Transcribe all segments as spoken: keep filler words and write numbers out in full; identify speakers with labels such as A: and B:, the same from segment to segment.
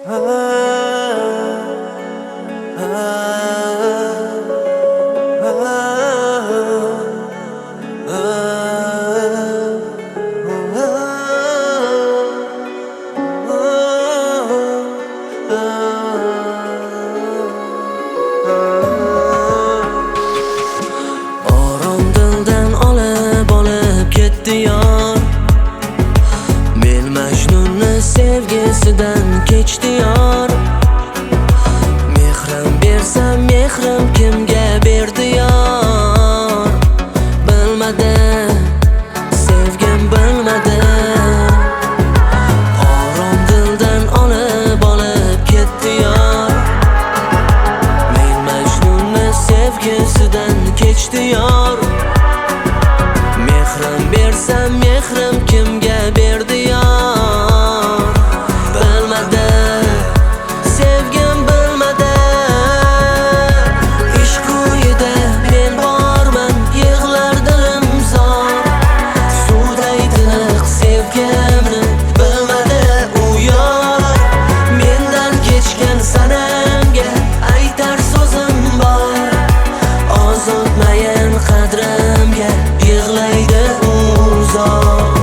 A: Sevgisidan kechdi yor. Mehrim bersam mehrim kimga berdi yor. Bilmadi, sevgim bilmadi. Orom dildan olib olib ketdi yor. Men Majnunni sevgisidan kechdi yor. Mehrim bersam mehrim kimga berdi yor. Qadrimga yig'laydi uzoq.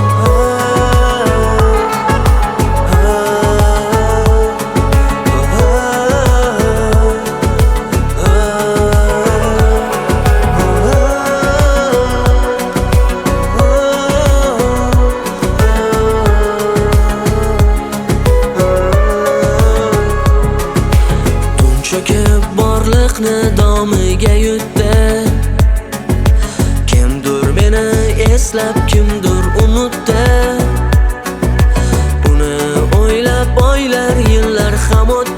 A: Tun cho'kib borliqni domiga yutdi. Eslab kimdir unutdi. Uni o'ylab oylar yillar ham o'tdi.